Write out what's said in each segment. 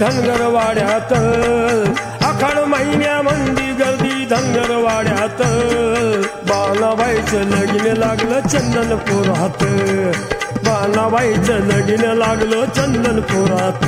धनगरवाड्यात, आखाड महिन्यामंदी गर्दी धनगरवाड्यात. बाणाबाईचं लगीन लागलं चंदनपुरात, बाणाबाईचं लगीन लागलं चंदनपुरात.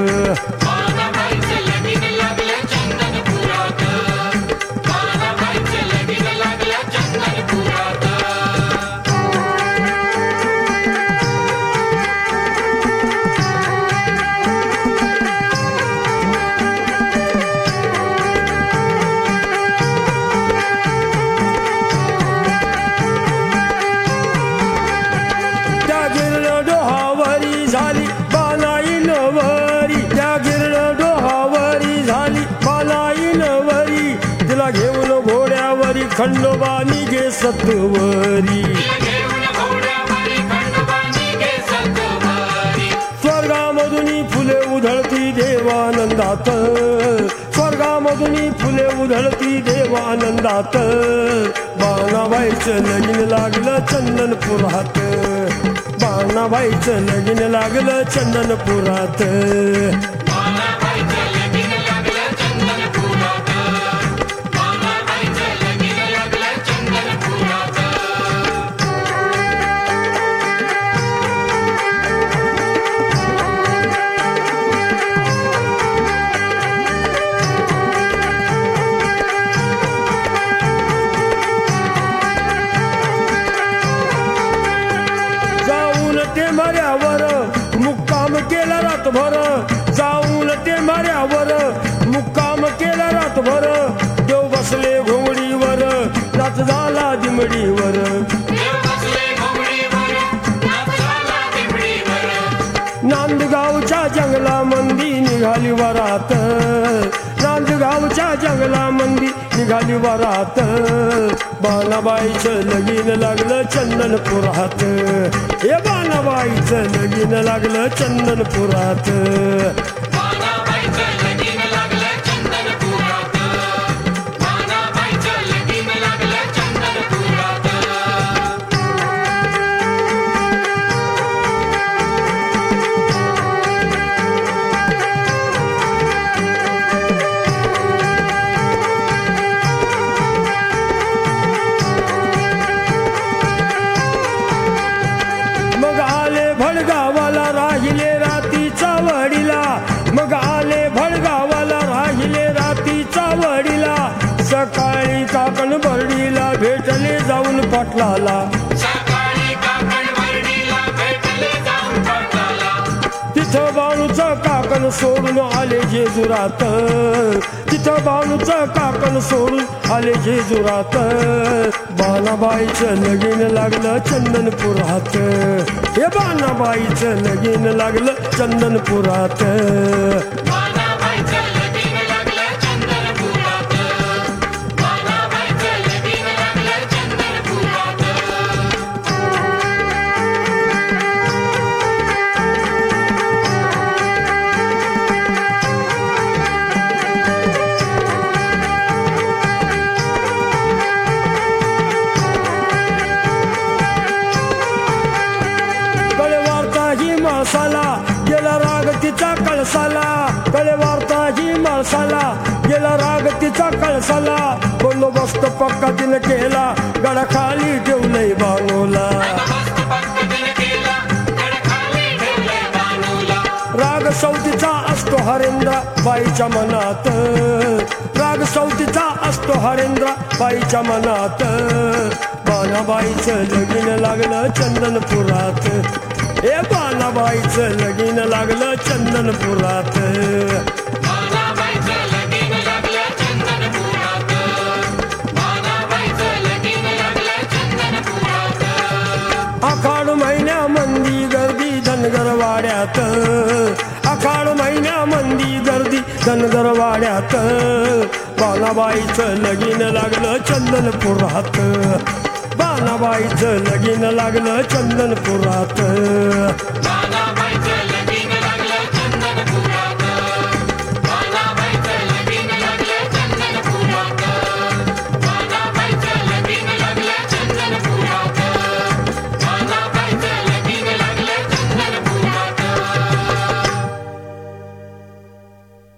घेऊन घोड्यावरी खंडोबा निघे सत्वरी, स्वर्गामधुनी फुले उधळती देवानंदात, स्वर्गामधुनी फुले उधळती देवानंदात. बाणाबाईचं लगीन लागलं चंदनपुरात, बाणाबाईचं लगीन लागलं चंदनपुरात. टेंभाऱ्यावर मुक्काम केला रातभर, जाऊन टेंभाऱ्यावर मुक्काम केला रातभर. देव बसले घोंगडीवर, नाच झाला दिमडीवर, नांदगावच्या जंगलामंदी निघाली वरात, नांदगावच्या जंगलामंदी निघाली वरात. बाणाबाईचं लगीन लागलं चंदनपुरात, हे बाणाबाईचं लगीन लागलं चंदनपुरात. भडगावाला राहिले रातीचा वडीला, मग आले भडगावाला राहिले रातीचा वडीला. सकाळी काकण बर्डीला भेटले जाऊन पाटलाला, तिथं बाणूचं काकण सोडून आले जेजुरात, तिथं बाणूचं काकण सोडून आले जेजुरात. बाणाबाईचं लगीन लागलं चंदनपुरात, हे बाणाबाईचं लगीन लागलं चंदनपुरात. माळसाला गेला राग तिचा कळसाला, कळे वार्ता ही माळसाला गेला राग तिचा कळसाला. बंदोबस्त पक्का तिने केला, गडाखाली ठेवलंय बाणूला, राग सौतीचा असतो हरेंद्र बाईच्या मनात, राग सौतीचा असतो हरेंद्र बाईच्या मनात. बाणाबाईचं लगीन लागलं चंदनपुरात, हे बाणाबाईचं लगीन लागलं चंदनपुरात. आखाड महिन्यामंदी गर्दी धनगरवाड्यात, आखाड महिन्यामंदी गर्दी धनगरवाड्यात. बाणाबाईचं लगीन लागलं चंदनपुरात, बाणाबाईचं लगीन लागलं चंदनपुरात.